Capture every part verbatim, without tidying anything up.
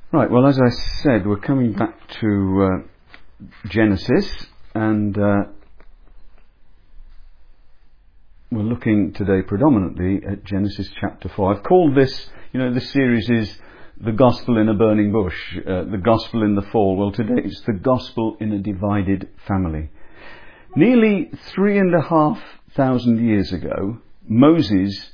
Right, well, as I said, we're coming back to uh, Genesis, and uh, we're looking today predominantly at Genesis chapter four. I've called this, you know, this series is the gospel in a burning bush, uh, the gospel in the fall. Well, today it's the gospel in a divided family. Nearly three and a half thousand years ago, Moses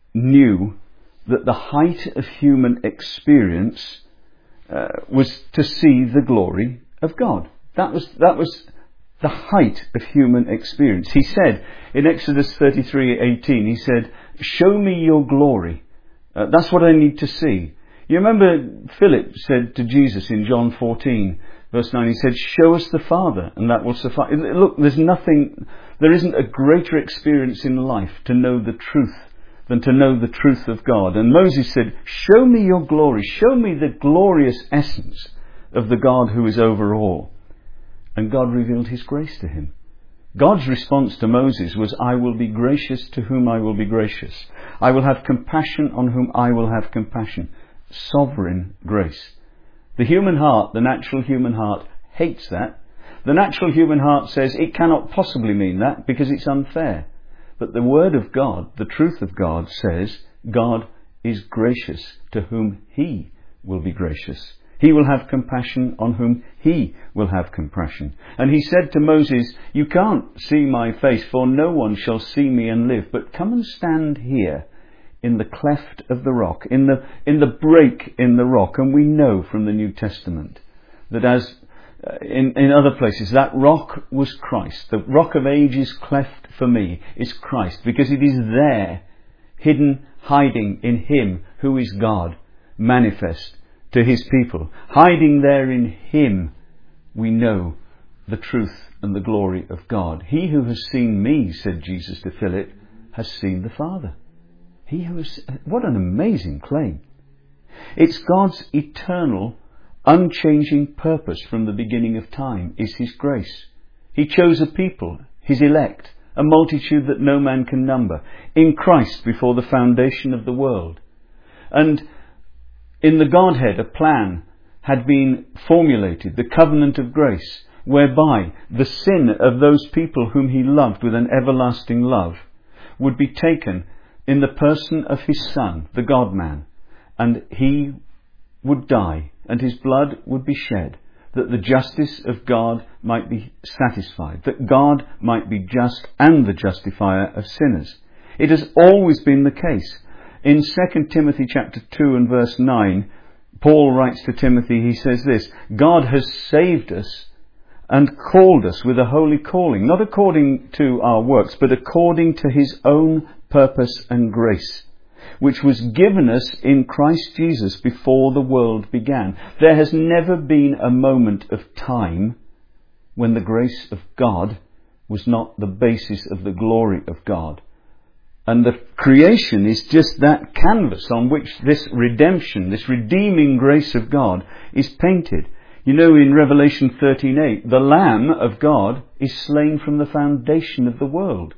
knew that the height of human experience uh, was to see the glory of God. That was that was the height of human experience. He said in Exodus thirty-three eighteen, he said, "Show me your glory. Uh, that's what I need to see." You remember Philip said to Jesus in John fourteen, verse nine, he said, "Show us the Father, and that will suffice." Look, there's nothing, there isn't a greater experience in life to know the truth than to know the truth of God. And Moses said, "Show me your glory. Show me the glorious essence of the God who is over all." And God revealed his grace to him. God's response to Moses was, "I will be gracious to whom I will be gracious. I will have compassion on whom I will have compassion." Sovereign grace. The human heart, the natural human heart, hates that. The natural human heart says it cannot possibly mean that because it's unfair. But the Word of God, the truth of God, says God is gracious to whom He will be gracious. He will have compassion on whom He will have compassion. And He said to Moses, "You can't see my face, for no one shall see me and live. But come and stand here in the cleft of the rock, in the in the break in the rock." And we know from the New Testament that as uh, in, in other places, that rock was Christ. The rock of ages cleft for me is Christ, because it is there, hidden, hiding in Him who is God, manifest to His people. Hiding there in Him, we know the truth and the glory of God. "He who has seen me," said Jesus to Philip, "has seen the Father." He who is, what an amazing claim. It's God's eternal, unchanging purpose from the beginning of time is His grace. He chose a people, His elect, a multitude that no man can number, in Christ before the foundation of the world. And in the Godhead, a plan had been formulated, the covenant of grace, whereby the sin of those people whom He loved with an everlasting love would be taken in the person of His Son, the God-man, and He would die, and His blood would be shed, that the justice of God might be satisfied, that God might be just and the justifier of sinners. It has always been the case. In Second Timothy chapter two and verse nine, Paul writes to Timothy, he says this, "God has saved us and called us with a holy calling, not according to our works, but according to His own purpose and grace, which was given us in Christ Jesus before the world began." There has never been a moment of time when the grace of God was not the basis of the glory of God. And the creation is just that canvas on which this redemption, this redeeming grace of God is painted. You know, in Revelation thirteen eight, the Lamb of God is slain from the foundation of the world.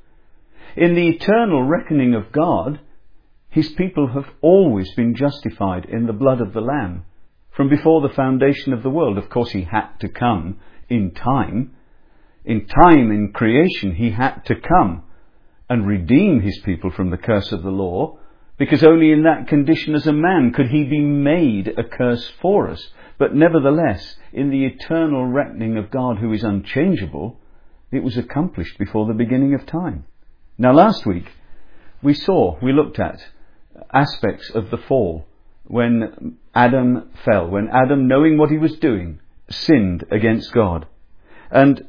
In the eternal reckoning of God, His people have always been justified in the blood of the Lamb. From before the foundation of the world, of course, He had to come in time. In time, in creation, He had to come and redeem His people from the curse of the law, because only in that condition as a man could He be made a curse for us. But nevertheless, in the eternal reckoning of God who is unchangeable, it was accomplished before the beginning of time. Now last week, we saw, we looked at aspects of the fall when Adam fell, when Adam, knowing what he was doing, sinned against God. And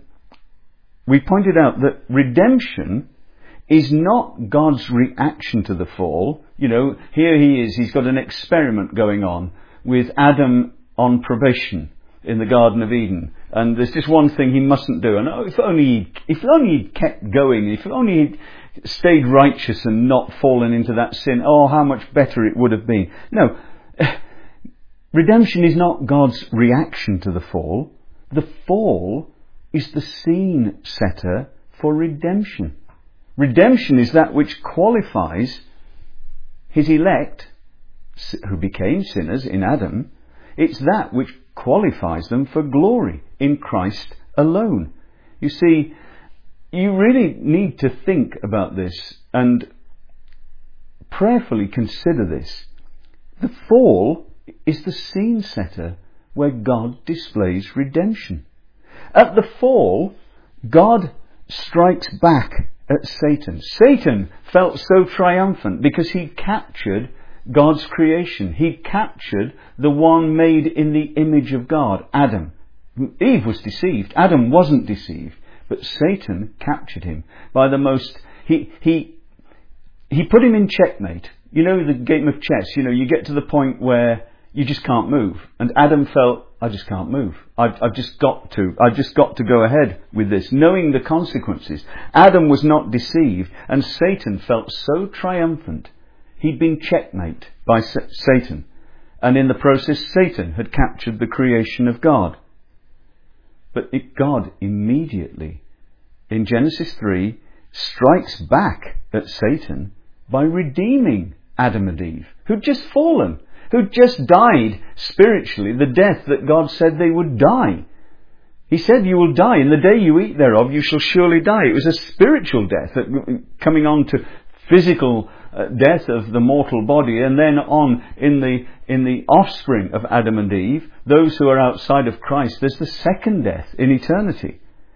we pointed out that redemption is not God's reaction to the fall. You know, here he is, he's got an experiment going on with Adam on probation in the Garden of Eden. And there's just one thing he mustn't do. And oh, if only he'd, if only he'd kept going, if only he'd stayed righteous and not fallen into that sin, oh, how much better it would have been. No, redemption is not God's reaction to the fall. The fall is the scene setter for redemption. Redemption is that which qualifies His elect, who became sinners in Adam, It's that which qualifies them for glory in Christ alone. You see, you really need to think about this and prayerfully consider this. The fall is the scene setter where God displays redemption. At the fall, God strikes back at Satan. Satan felt so triumphant because he captured God's creation. He captured the one made in the image of God, Adam. Eve was deceived. Adam wasn't deceived. But Satan captured him by the most... He, he, he put him in checkmate. You know the game of chess, you know, you get to the point where you just can't move. And Adam felt, I just can't move. I've, I've just got to. I've just got to go ahead with this, knowing the consequences. Adam was not deceived, and Satan felt so triumphant. He'd been checkmate by Satan. And in the process, Satan had captured the creation of God. But it, God immediately, in Genesis three, strikes back at Satan by redeeming Adam and Eve, who'd just fallen, who'd just died spiritually, the death that God said they would die. He said, you will die. In the day you eat thereof, you shall surely die. It was a spiritual death, coming on to physical uh, death of the mortal body, and then on in the in the offspring of Adam and Eve, those who are outside of Christ, there's the second death in eternity.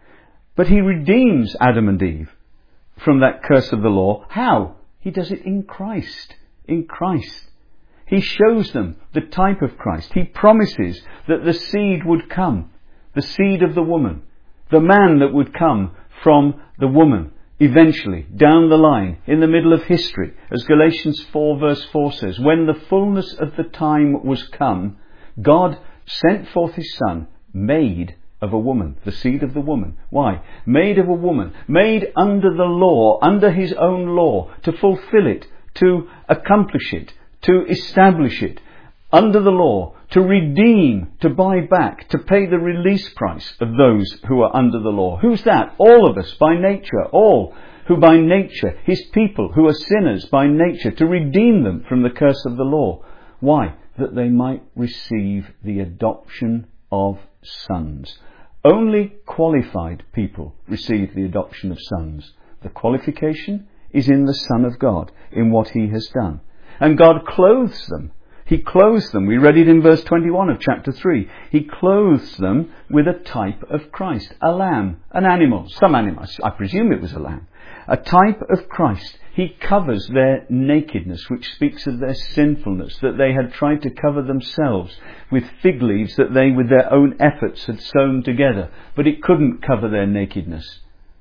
But he redeems Adam and Eve from that curse of the law. How? He does it in Christ. In Christ. He shows them the type of Christ. He promises that the seed would come, the seed of the woman, the man that would come from the woman, eventually, down the line, in the middle of history, as Galatians four verse four says, when the fullness of the time was come, God sent forth his Son, made of a woman, the seed of the woman. Why? Made of a woman, made under the law, under his own law, to fulfill it, to accomplish it, to establish it, under the law, to redeem, to buy back, to pay the release price of those who are under the law. Who's that? All of us, by nature, all who by nature, his people who are sinners by nature, to redeem them from the curse of the law. Why? That they might receive the adoption of sons. Only qualified people receive the adoption of sons. The qualification is in the Son of God, in what he has done. And God clothes them. He clothes them. We read it in verse twenty-one of chapter three. He clothes them with a type of Christ. A lamb, an animal, some animal. I presume it was a lamb. A type of Christ. He covers their nakedness, which speaks of their sinfulness, that they had tried to cover themselves with fig leaves that they with their own efforts had sewn together. But it couldn't cover their nakedness.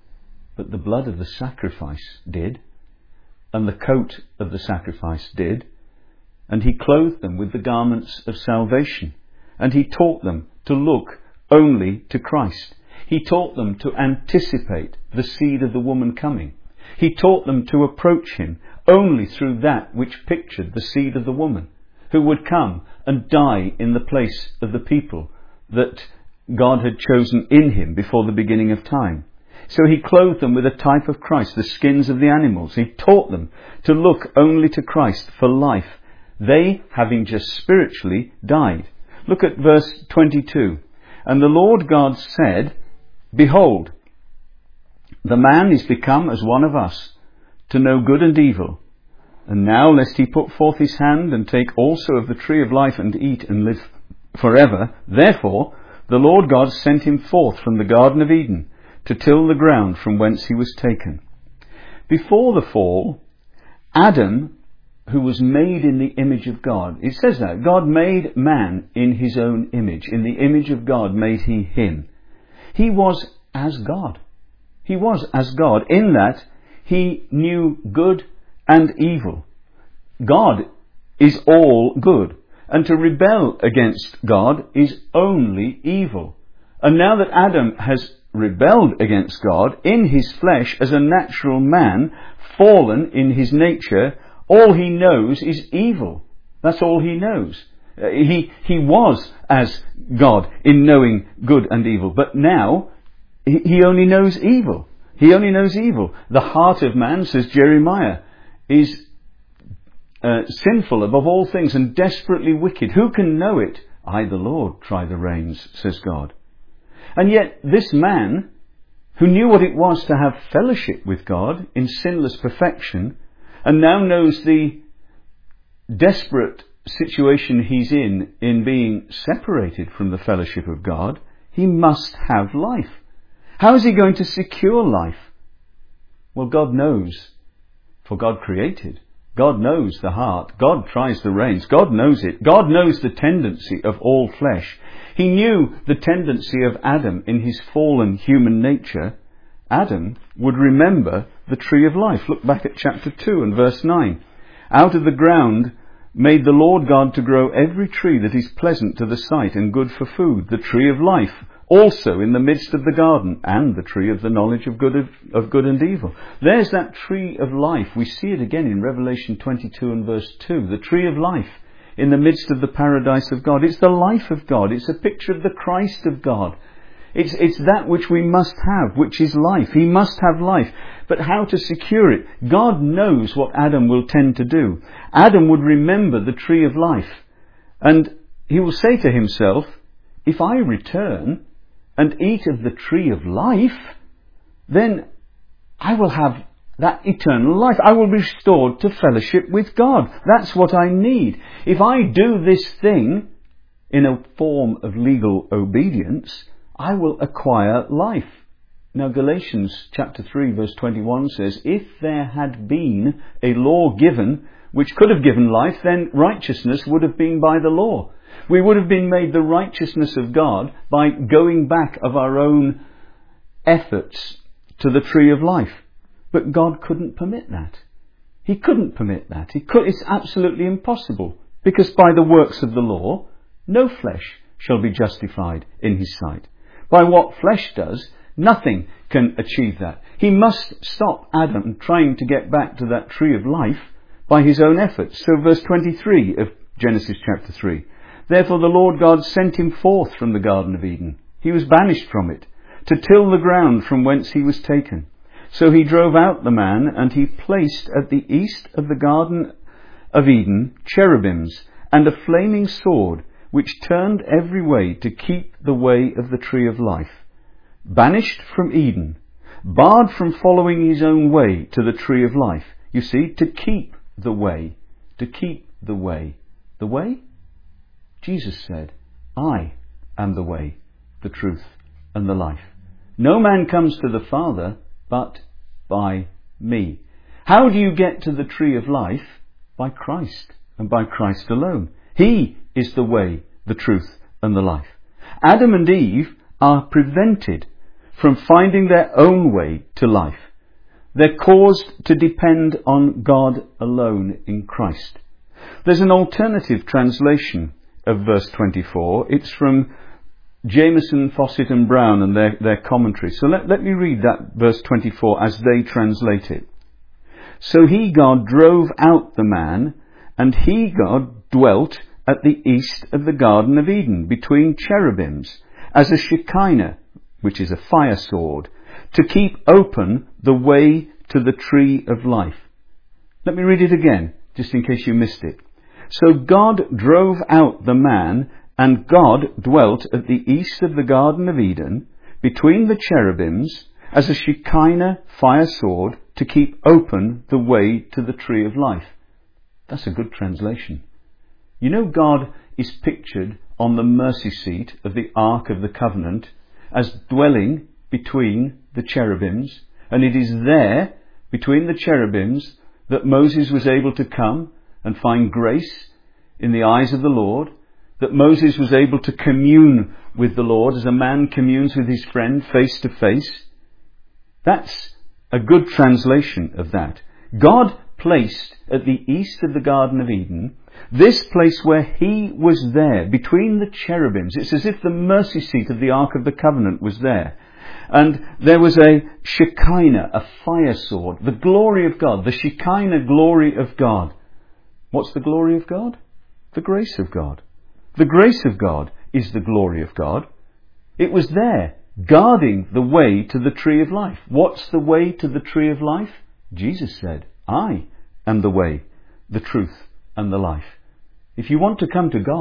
But the blood of the sacrifice did. And the coat of the sacrifice did. And he clothed them with the garments of salvation. And he taught them to look only to Christ. He taught them to anticipate the seed of the woman coming. He taught them to approach him only through that which pictured the seed of the woman, who would come and die in the place of the people that God had chosen in him before the beginning of time. So he clothed them with a type of Christ, the skins of the animals. He taught them to look only to Christ for life, they having just spiritually died. Look at verse twenty-two. And the Lord God said, behold, the man is become as one of us, to know good and evil. And now, lest he put forth his hand and take also of the tree of life and eat and live forever, therefore the Lord God sent him forth from the Garden of Eden to till the ground from whence he was taken. Before the fall, Adam, who was made in the image of God, it says that God made man in his own image. In the image of God made he him. He was as God. He was as God in that he knew good and evil. God is all good, and to rebel against God is only evil. And now that Adam has rebelled against God in his flesh as a natural man, fallen in his nature, all he knows is evil. That's all he knows. Uh, he, he was as God in knowing good and evil, but now he, he only knows evil. He only knows evil. The heart of man, says Jeremiah, is uh, sinful above all things and desperately wicked. Who can know it? I, the Lord, try the reins, says God. And yet this man, who knew what it was to have fellowship with God in sinless perfection, and now knows the desperate situation he's in, in being separated from the fellowship of God, he must have life. How is he going to secure life? Well, God knows, for God created. God knows the heart. God tries the reins. God knows it. God knows the tendency of all flesh. He knew the tendency of Adam in his fallen human nature. Adam would remember the tree of life. Look back at chapter two and verse nine. Out of the ground made the Lord God to grow every tree that is pleasant to the sight and good for food, the tree of life, also in the midst of the garden, and the tree of the knowledge of good, of, of good and evil. There's that tree of life. We see it again in Revelation twenty-two and verse two. The tree of life in the midst of the paradise of God. It's the life of God. It's a picture of the Christ of God. It's, it's that which we must have, which is life. He must have life. But how to secure it? God knows what Adam will tend to do. Adam would remember the tree of life. And he will say to himself, if I return and eat of the tree of life, then I will have that eternal life. I will be restored to fellowship with God. That's what I need. If I do this thing in a form of legal obedience, I will acquire life. Now Galatians chapter three verse twenty-one says, if there had been a law given which could have given life, then righteousness would have been by the law. We would have been made the righteousness of God by going back of our own efforts to the tree of life. But God couldn't permit that. He couldn't permit that. He could, it's absolutely impossible. Because by the works of the law, no flesh shall be justified in his sight. By what flesh does, nothing can achieve that. He must stop Adam trying to get back to that tree of life by his own efforts. So verse twenty-three of Genesis chapter three. Therefore the Lord God sent him forth from the Garden of Eden. He was banished from it, to till the ground from whence he was taken. So he drove out the man, and he placed at the east of the Garden of Eden cherubims, and a flaming sword, which turned every way to keep the way of the tree of life. Banished from Eden, barred from following his own way to the tree of life. You see, to keep the way, to keep the way. The way? Jesus said, I am the way, the truth, and the life. No man comes to the Father but by me. How do you get to the tree of life? By Christ, and by Christ alone. He is the way, the truth, and the life. Adam and Eve are prevented from finding their own way to life. They're caused to depend on God alone in Christ. There's an alternative translation of verse twenty-four. It's from Jameson, Fawcett and Brown and their, their commentary. So let, let me read that verse twenty-four as they translate it. So he, God, drove out the man, and he, God, dwelt at the east of the Garden of Eden, between cherubims, as a Shekinah, which is a fire sword, to keep open the way to the tree of life. Let me read it again, just in case you missed it. So God drove out the man, and God dwelt at the east of the Garden of Eden, between the cherubims, as a Shekinah fire sword, to keep open the way to the tree of life. That's a good translation. You know, God is pictured on the mercy seat of the Ark of the Covenant as dwelling between the cherubims, and it is there, between the cherubims, that Moses was able to come and find grace in the eyes of the Lord, that Moses was able to commune with the Lord as a man communes with his friend face to face. That's a good translation of that. God placed at the east of the Garden of Eden this place where he was there, between the cherubims. It's as if the mercy seat of the Ark of the Covenant was there. And there was a Shekinah, a fire sword, the glory of God, the Shekinah glory of God. What's the glory of God? The grace of God. The grace of God is the glory of God. It was there, guarding the way to the tree of life. What's the way to the tree of life? Jesus said, I am the way, the truth, and the life. If you want to come to God,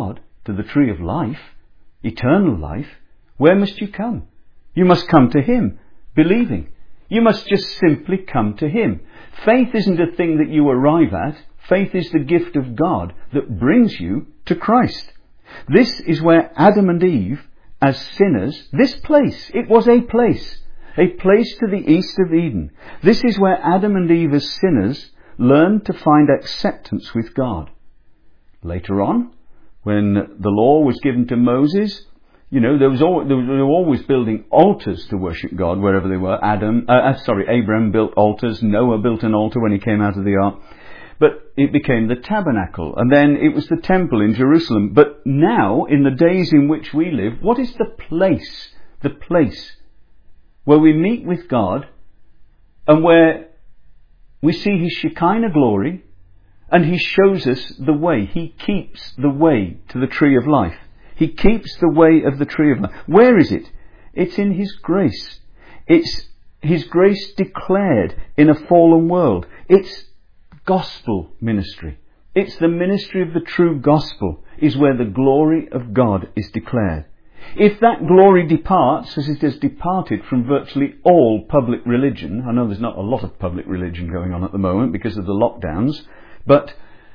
to the tree of life, eternal life, where must you come? You must come to Him, believing. You must just simply come to Him. Faith isn't a thing that you arrive at. Faith is the gift of God that brings you to Christ. This is where Adam and Eve, as sinners, this place, it was a place, a place to the east of Eden. This is where Adam and Eve as sinners learned to find acceptance with God. Later on, when the law was given to Moses, you know, there was always, they were always building altars to worship God wherever they were. Adam, uh, sorry, Abraham built altars. Noah built an altar when he came out of the ark. But it became the tabernacle, and then it was the temple in Jerusalem. But now, in the days in which we live, what is the place, the place where we meet with God and where we see His Shekinah glory and He shows us the way. He keeps the way to the tree of life. He keeps the way of the tree of life. Where is it? It's in His grace. It's His grace declared in a fallen world. It's gospel ministry. It's the ministry of the true gospel is where the glory of God is declared. If that glory departs, as it has departed from virtually all public religion, I know there's not a lot of public religion going on at the moment because of the lockdowns, but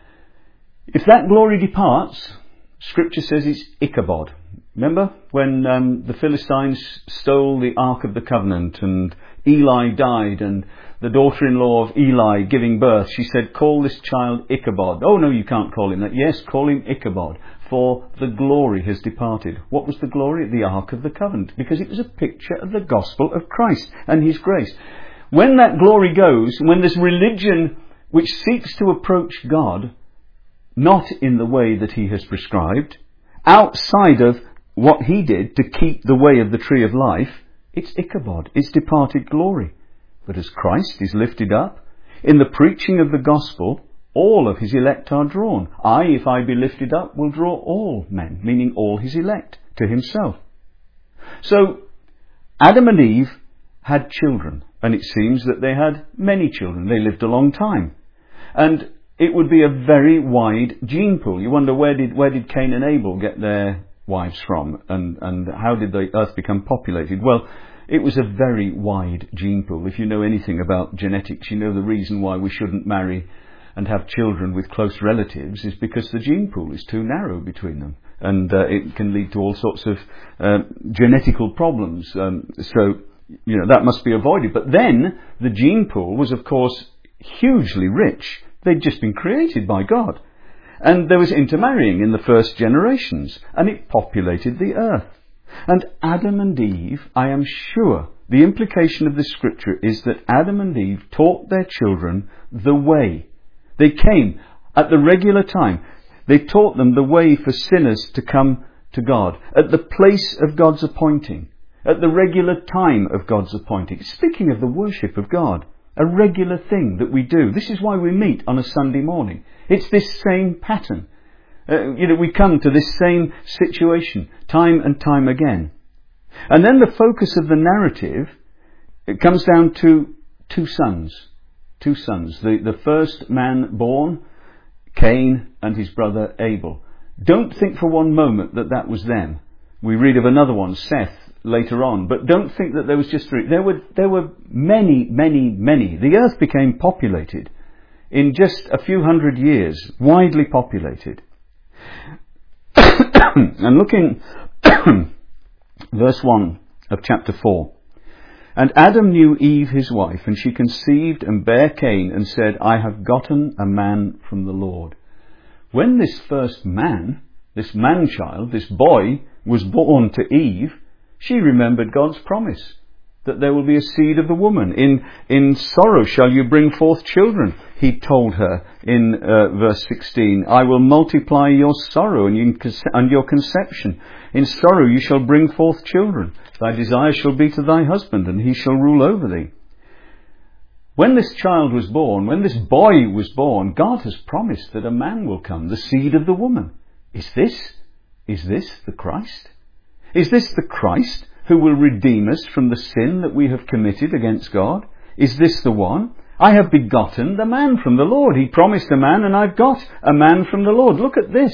if that glory departs, Scripture says it's Ichabod. Remember when um, the Philistines stole the Ark of the Covenant and Eli died, and the daughter-in-law of Eli giving birth, she said, call this child Ichabod. Oh no, you can't call him that. Yes, call him Ichabod, for the glory has departed. What was the glory? The Ark of the Covenant, because it was a picture of the gospel of Christ and His grace. When that glory goes, when this religion which seeks to approach God, not in the way that He has prescribed, outside of what He did to keep the way of the tree of life, it's Ichabod, it's departed glory. But as Christ is lifted up, in the preaching of the gospel, all of His elect are drawn. I, if I be lifted up, will draw all men, meaning all His elect, to Himself. So, Adam and Eve had children, and it seems that they had many children. They lived a long time. And it would be a very wide gene pool. You wonder, where did where did Cain and Abel get their wives from, and, and how did the earth become populated? Well, it was a very wide gene pool. If you know anything about genetics, you know the reason why we shouldn't marry and have children with close relatives is because the gene pool is too narrow between them, and uh, it can lead to all sorts of uh, genetical problems. Um, so, you know, that must be avoided. But then the gene pool was, of course, hugely rich. They'd just been created by God. And there was intermarrying in the first generations, and it populated the earth. And Adam and Eve, I am sure, the implication of this scripture is that Adam and Eve taught their children the way. They came at the regular time. They taught them the way for sinners to come to God, at the place of God's appointing, at the regular time of God's appointing. Speaking of the worship of God, a regular thing that we do. This is why we meet on a Sunday morning. It's this same pattern. Uh, you know, we come to this same situation time and time again. And then the focus of the narrative, it comes down to two sons. Two sons. The, the first man born, Cain, and his brother Abel. Don't think for one moment that that was them. We read of another one, Seth, later on. But don't think that there was just three. There were, there were many, many, many. The earth became populated in just a few hundred years, widely populated. And looking, verse one of chapter four. And Adam knew Eve his wife, and she conceived and bare Cain, and said, I have gotten a man from the Lord. When this first man, this man-child, this boy, was born to Eve, she remembered God's promise that there will be a seed of the woman. In in sorrow shall you bring forth children, he told her in uh, verse sixteen. I will multiply your sorrow and, you, and your conception. In sorrow you shall bring forth children. Thy desire shall be to thy husband, and he shall rule over thee. When this child was born, when this boy was born, God has promised that a man will come, the seed of the woman. Is this, is this the Christ? Is this the Christ who will redeem us from the sin that we have committed against God? Is this the one? I have begotten the man from the Lord. He promised a man, and I've got a man from the Lord. Look at this.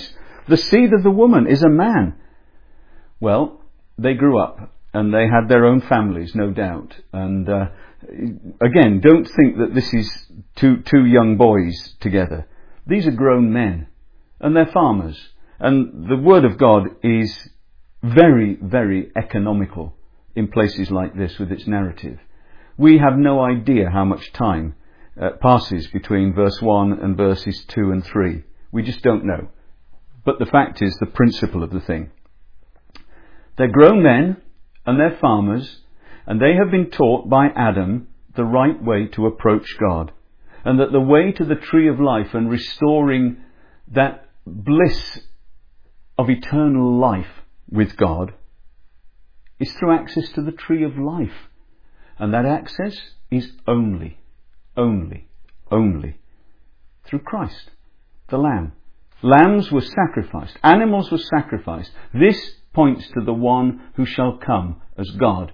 The seed of the woman is a man. Well, they grew up and they had their own families, no doubt. And uh, again, don't think that this is two, two young boys together. These are grown men and they're farmers. And the Word of God is very, very economical in places like this with its narrative. We have no idea how much time uh, passes between verse one and verses two and three. We just don't know. But the fact is the principle of the thing. They're grown men and they're farmers, and they have been taught by Adam the right way to approach God, and that the way to the tree of life and restoring that bliss of eternal life with God is through access to the tree of life. And that access is only, only, only through Christ, the Lamb. Lambs were sacrificed. Animals were sacrificed. This points to the one who shall come as God,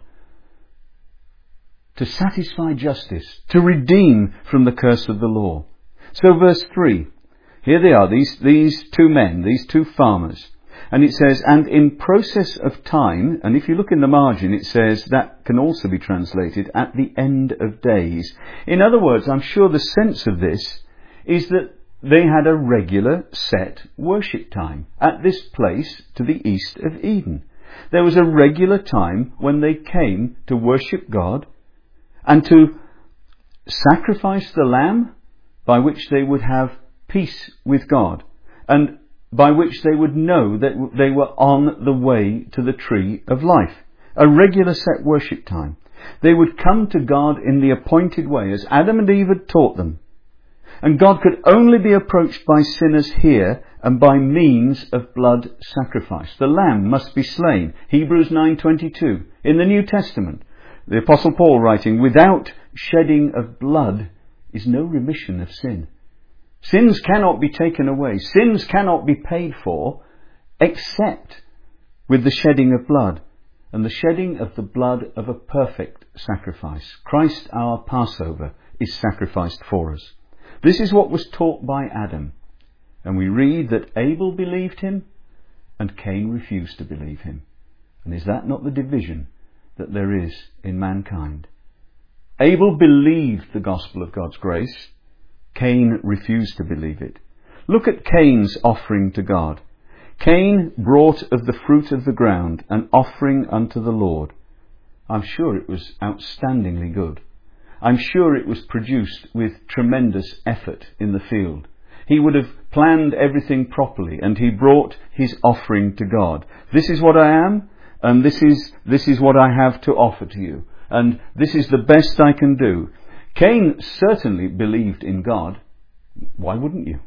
to satisfy justice, to redeem from the curse of the law. So verse three, here they are, these, these two men, these two farmers. And it says, and in process of time, and if you look in the margin, it says that can also be translated at the end of days. In other words, I'm sure the sense of this is that they had a regular set worship time at this place to the east of Eden. There was a regular time when they came to worship God and to sacrifice the lamb by which they would have peace with God, and by which they would know that they were on the way to the tree of life. A regular set worship time. They would come to God in the appointed way, as Adam and Eve had taught them. And God could only be approached by sinners here and by means of blood sacrifice. The lamb must be slain. Hebrews nine twenty-two. In the New Testament, the Apostle Paul writing, without shedding of blood is no remission of sin. Sins cannot be taken away. Sins cannot be paid for except with the shedding of blood, and the shedding of the blood of a perfect sacrifice. Christ our Passover is sacrificed for us. This is what was taught by Adam. And we read that Abel believed him and Cain refused to believe him. And is that not the division that there is in mankind? Abel believed the gospel of God's grace. Cain refused to believe it. Look at Cain's offering to God. Cain brought of the fruit of the ground an offering unto the Lord. I'm sure it was outstandingly good. I'm sure it was produced with tremendous effort in the field. He would have planned everything properly, and he brought his offering to God. This is what I am, and this is, this is what I have to offer to you. And this is the best I can do. Cain certainly believed in God. Why wouldn't you?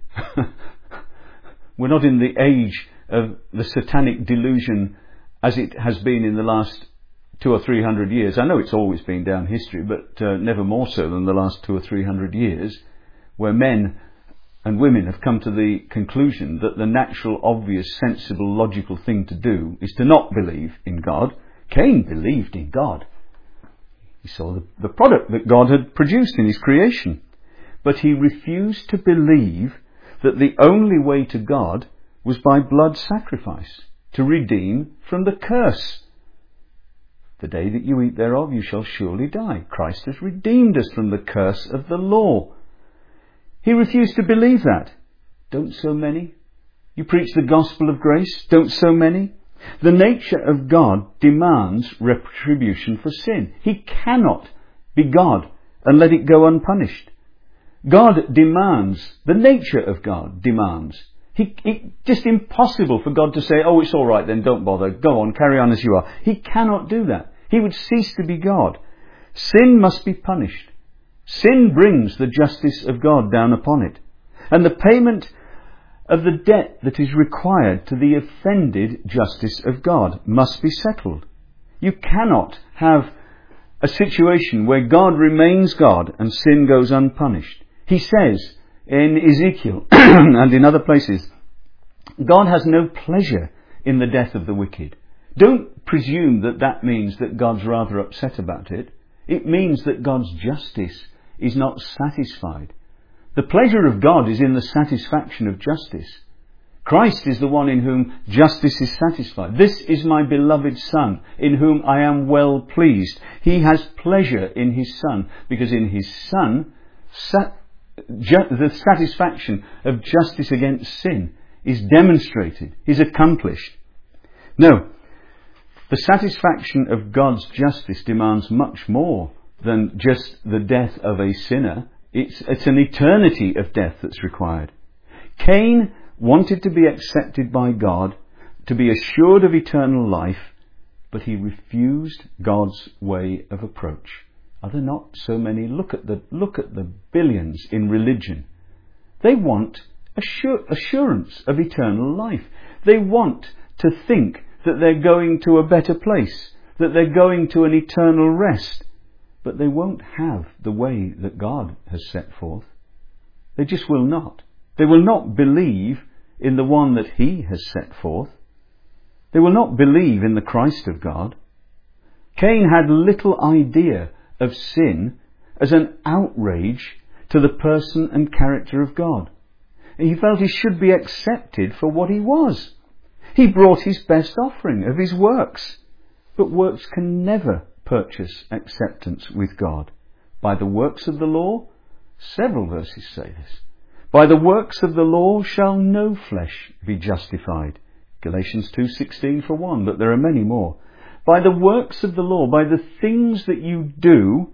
We're not in the age of the satanic delusion as it has been in the last two or three hundred years. I know it's always been down history, but uh, never more so than the last two or three hundred years, where men and women have come to the conclusion that the natural, obvious, sensible, logical thing to do is to not believe in God. Cain believed in God. He saw the, the product that God had produced in his creation. But he refused to believe that the only way to God was by blood sacrifice, to redeem from the curse. The day that you eat thereof, you shall surely die. Christ has redeemed us from the curse of the law. He refused to believe that. Don't so many? You preach the gospel of grace. Don't so many? The nature of God demands retribution for sin. He cannot be God and let it go unpunished. God demands, the nature of God demands. He, it's just impossible for God to say, oh, it's all right then, don't bother, go on, carry on as you are. He cannot do that. He would cease to be God. Sin must be punished. Sin brings the justice of God down upon it. And the payment of the debt that is required to the offended justice of God must be settled. You cannot have a situation where God remains God and sin goes unpunished. He says in Ezekiel and in other places, God has no pleasure in the death of the wicked. Don't presume that that means that God's rather upset about it. It means that God's justice is not satisfied. The pleasure of God is in the satisfaction of justice. Christ is the one in whom justice is satisfied. This is my beloved Son, in whom I am well pleased. He has pleasure in his Son, because in his Son, sat, ju- the satisfaction of justice against sin is demonstrated, is accomplished. No, the satisfaction of God's justice demands much more than just the death of a sinner. It's, it's an eternity of death that's required. Cain wanted to be accepted by God, to be assured of eternal life, but he refused God's way of approach. Are there not so many? Look at the, look at the billions in religion. They want assur- assurance of eternal life. They want to think that they're going to a better place, that they're going to an eternal rest, but they won't have the way that God has set forth. They just will not. They will not believe in the one that he has set forth. They will not believe in the Christ of God. Cain had little idea of sin as an outrage to the person and character of God. He felt he should be accepted for what he was. He brought his best offering of his works. But works can never purchase acceptance with God. By the works of the law, several verses say this. By the works of the law shall no flesh be justified. Galatians two sixteen for one, but there are many more. By the works of the law, by the things that you do,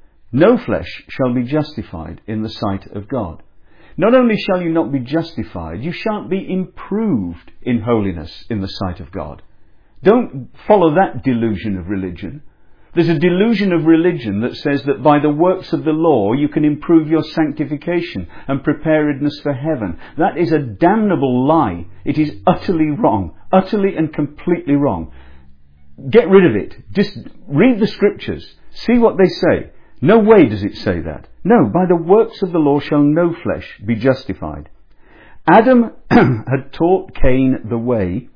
no flesh shall be justified in the sight of God. Not only shall you not be justified, you shan't be improved in holiness in the sight of God. Don't follow that delusion of religion. There's a delusion of religion that says that by the works of the law you can improve your sanctification and preparedness for heaven. That is a damnable lie. It is utterly wrong. Utterly and completely wrong. Get rid of it. Just read the scriptures. See what they say. No way does it say that. No, by the works of the law shall no flesh be justified. Adam had taught Cain the way,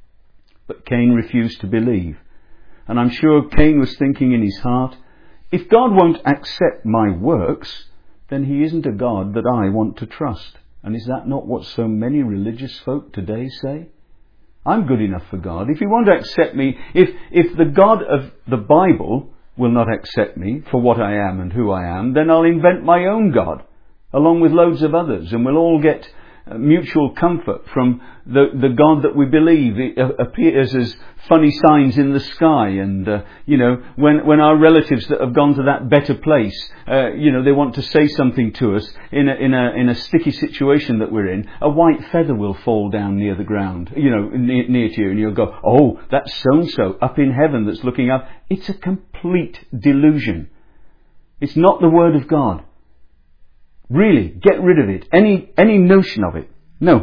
but Cain refused to believe. And I'm sure Cain was thinking in his heart, if God won't accept my works, then he isn't a God that I want to trust. And is that not what so many religious folk today say? I'm good enough for God. If he won't accept me, if, if the God of the Bible will not accept me for what I am and who I am, then I'll invent my own God, along with loads of others, and we'll all get mutual comfort from the, the God that we believe. It appears as funny signs in the sky, and uh, you know, when when our relatives that have gone to that better place, uh, you know, they want to say something to us in a in a in a sticky situation that we're in, a white feather will fall down near the ground, you know, near, near to you, and you'll go, oh, that's so and so up in heaven that's looking up. It's a complete delusion. It's not the word of God. Really, get rid of it. Any any notion of it. No.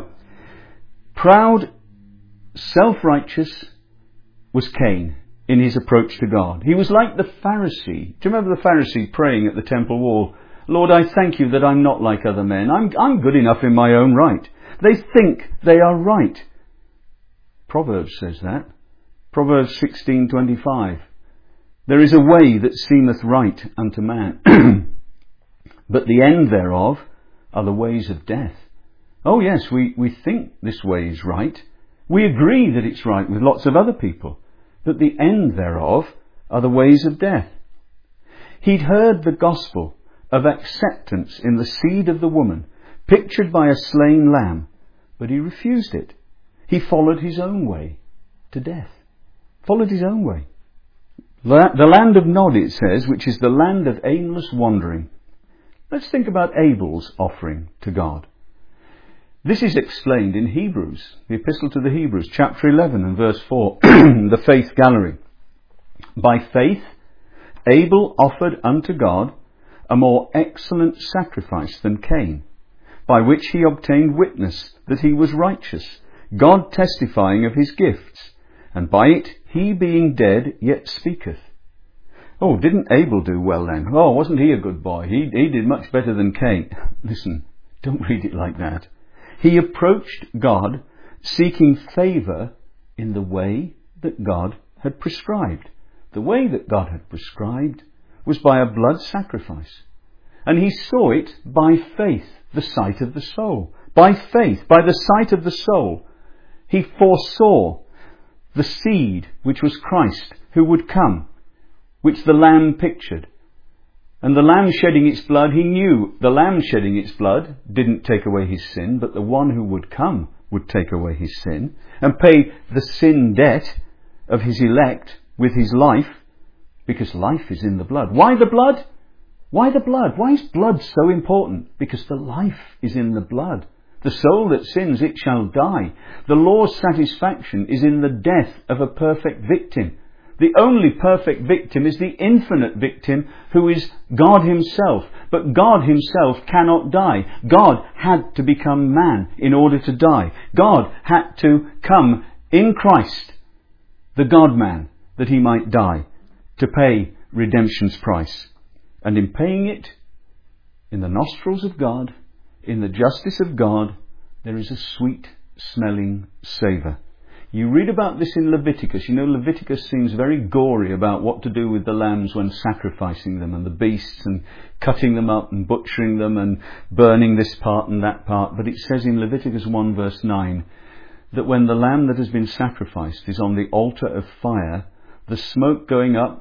Proud, self-righteous was Cain in his approach to God. He was like the Pharisee. Do you remember the Pharisee praying at the temple wall? Lord, I thank you that I'm not like other men. I'm, I'm good enough in my own right. They think they are right. Proverbs says that. Proverbs sixteen twenty-five. There is a way that seemeth right unto man, but the end thereof are the ways of death. Oh yes, we, we think this way is right. We agree that it's right with lots of other people. But the end thereof are the ways of death. He'd heard the gospel of acceptance in the seed of the woman, pictured by a slain lamb, but he refused it. He followed his own way to death. Followed his own way. The land of Nod, it says, which is the land of aimless wandering. Let's think about Abel's offering to God. This is explained in Hebrews, the Epistle to the Hebrews, chapter eleven and verse four, the Faith Gallery. By faith, Abel offered unto God a more excellent sacrifice than Cain, by which he obtained witness that he was righteous, God testifying of his gifts, and by it he being dead yet speaketh. Oh, didn't Abel do well then? Oh, wasn't he a good boy? He, he did much better than Cain. Listen, don't read it like that. He approached God seeking favour in the way that God had prescribed. The way that God had prescribed was by a blood sacrifice. And he saw it by faith, the sight of the soul, By faith, by the sight of the soul, he foresaw the seed which was Christ, who would come, which the Lamb pictured. And the Lamb shedding its blood, he knew the Lamb shedding its blood didn't take away his sin, but the one who would come would take away his sin and pay the sin debt of his elect with his life, because life is in the blood. Why the blood? Why the blood? Why is blood so important? Because the life is in the blood. The soul that sins, it shall die. The law's satisfaction is in the death of a perfect victim. The only perfect victim is the infinite victim, who is God himself. But God himself cannot die. God had to become man in order to die. God had to come in Christ, the God-man, that he might die, to pay redemption's price. And in paying it, in the nostrils of God, in the justice of God, there is a sweet smelling savour. You read about this in Leviticus. You know, Leviticus seems very gory about what to do with the lambs when sacrificing them, and the beasts, and cutting them up and butchering them and burning this part and that part. But it says in Leviticus one verse nine that when the lamb that has been sacrificed is on the altar of fire, the smoke going up.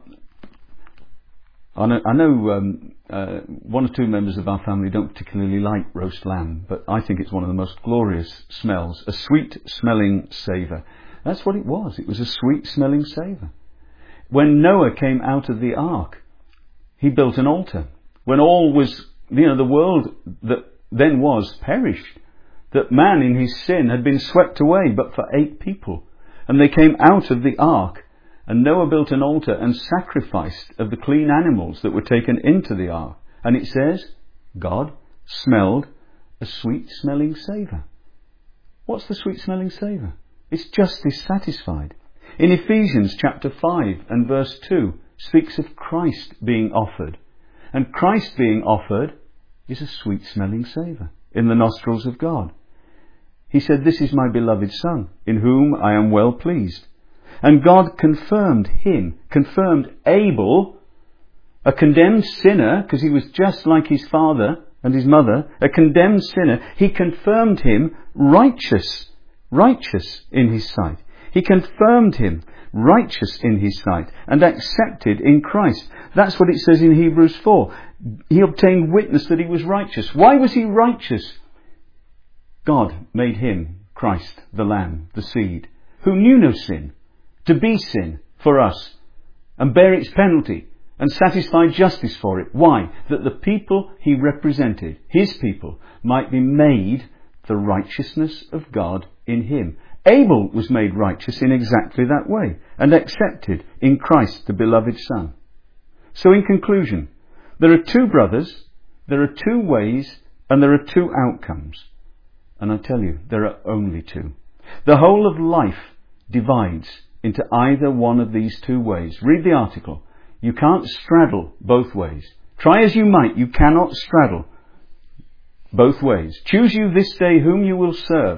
I know, I know um, uh, one or two members of our family don't particularly like roast lamb, but I think it's one of the most glorious smells, a sweet smelling savour. That's what it was. It was a sweet smelling savour. When Noah came out of the ark, he built an altar. When all was, you know, the world that then was perished, that man in his sin had been swept away but for eight people, and they came out of the ark. And Noah built an altar and sacrificed of the clean animals that were taken into the ark. And it says, God smelled a sweet smelling savour. What's the sweet smelling savour? It's justice satisfied. In Ephesians chapter five and verse two speaks of Christ being offered. And Christ being offered is a sweet smelling savour in the nostrils of God. He said, "This is my beloved Son, in whom I am well pleased." And God confirmed him, confirmed Abel, a condemned sinner, because he was just like his father and his mother, a condemned sinner. He confirmed him righteous, righteous in his sight. He confirmed him righteous in his sight and accepted in Christ. That's what it says in Hebrews four. He obtained witness that he was righteous. Why was he righteous? God made him, Christ, the Lamb, the seed, who knew no sin, to be sin for us and bear its penalty and satisfy justice for it. Why? That the people he represented, his people, might be made the righteousness of God in him. Abel was made righteous in exactly that way and accepted in Christ, the beloved Son. So in conclusion, there are two brothers, there are two ways, and there are two outcomes. And I tell you, there are only two. The whole of life divides into either one of these two ways. Read the article. You can't straddle both ways. Try as you might, you cannot straddle both ways. Choose you this day whom you will serve.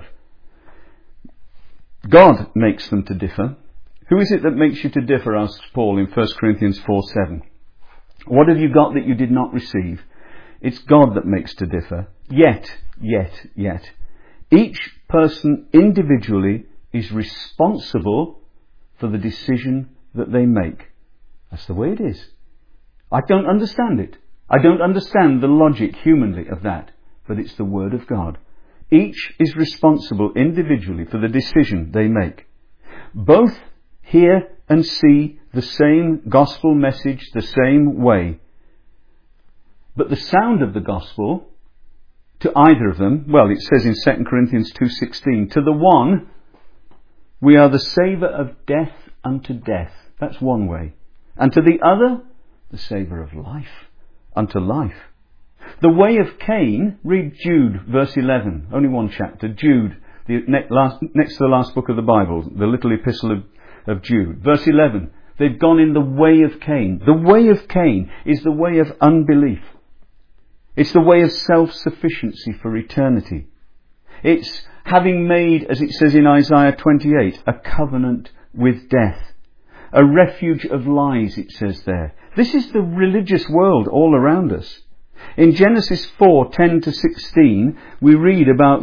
God makes them to differ. Who is it that makes you to differ, asks Paul in First Corinthians four seven. What have you got that you did not receive? It's God that makes to differ. Yet, yet, yet. Each person individually is responsible for the decision that they make. That's the way it is. I don't understand it. I don't understand the logic humanly of that, but it's the Word of God. Each is responsible individually for the decision they make. Both hear and see the same gospel message the same way. But the sound of the gospel to either of them, well, it says in Second Corinthians two sixteen, to the one, we are the savour of death unto death. That's one way. And to the other, the savour of life unto life. The way of Cain, read Jude, verse eleven, only one chapter, Jude, the next, last, next to the last book of the Bible, the little epistle of, of Jude. Verse eleven, they've gone in the way of Cain. The way of Cain is the way of unbelief. It's the way of self-sufficiency for eternity. It's having made, as it says in Isaiah twenty-eight, a covenant with death. A refuge of lies, it says there. This is the religious world all around us. In Genesis four ten to sixteen, we read about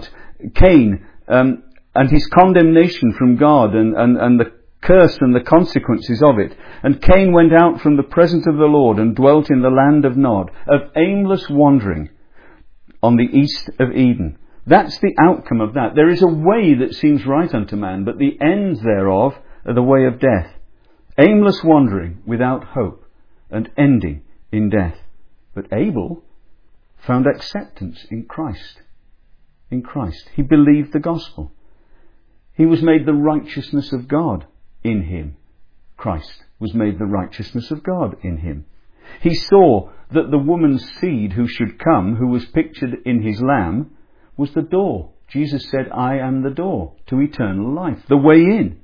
Cain um, and his condemnation from God and, and, and the curse and the consequences of it. And Cain went out from the presence of the Lord and dwelt in the land of Nod, of aimless wandering on the east of Eden. That's the outcome of that. There is a way that seems right unto man, but the ends thereof are the way of death. Aimless wandering without hope and ending in death. But Abel found acceptance in Christ. In Christ. He believed the gospel. He was made the righteousness of God in him. Christ was made the righteousness of God in him. He saw that the woman's seed who should come, who was pictured in his lamb, was the door. Jesus said, I am the door to eternal life, the way in.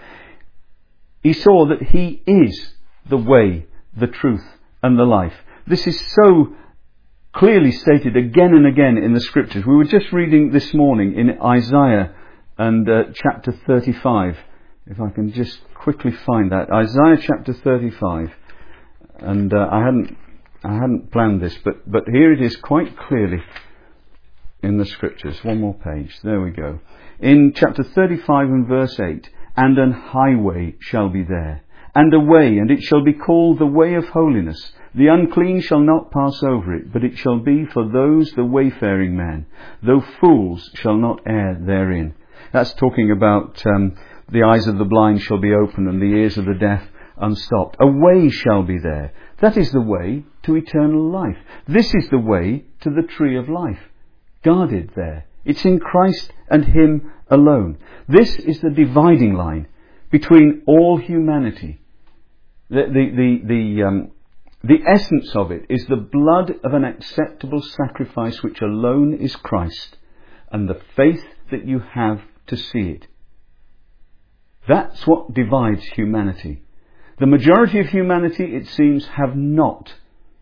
He saw that he is the way, the truth, and the life. This is so clearly stated again and again in the scriptures. We were just reading this morning in Isaiah and uh, chapter thirty-five. If I can just quickly find that. Isaiah chapter thirty-five. And uh, I hadn't I hadn't planned this, but, but here it is quite clearly in the scriptures. One more page. There we go. In chapter thirty-five and verse eight. And an highway shall be there, and a way, and it shall be called the way of holiness. The unclean shall not pass over it, but it shall be for those the wayfaring man, though fools shall not err therein. That's talking about um, the eyes of the blind shall be open and the ears of the deaf unstopped. A way shall be there. That is the way to eternal life. This is the way to the tree of life. Guarded there. It's in Christ and Him alone. This is the dividing line between all humanity. The, the, the, the, um, the essence of it is the blood of an acceptable sacrifice which alone is Christ, and the faith that you have to see it. That's what divides humanity. The majority of humanity, it seems, have not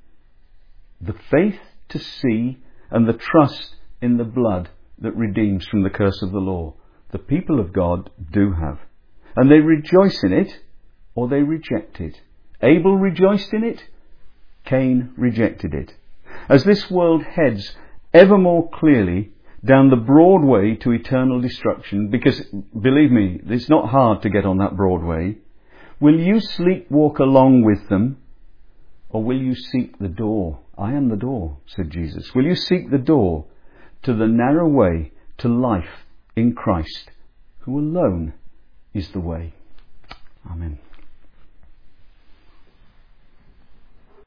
the faith to see and the trust in the blood that redeems from the curse of the law. The people of God do have. And they rejoice in it, or they reject it. Abel rejoiced in it, Cain rejected it. As this world heads ever more clearly down the broad way to eternal destruction, because, believe me, it's not hard to get on that broad way, will you sleepwalk along with them, or will you seek the door? I am the door, said Jesus. Will you seek the door to the narrow way to life in Christ, who alone is the way? Amen.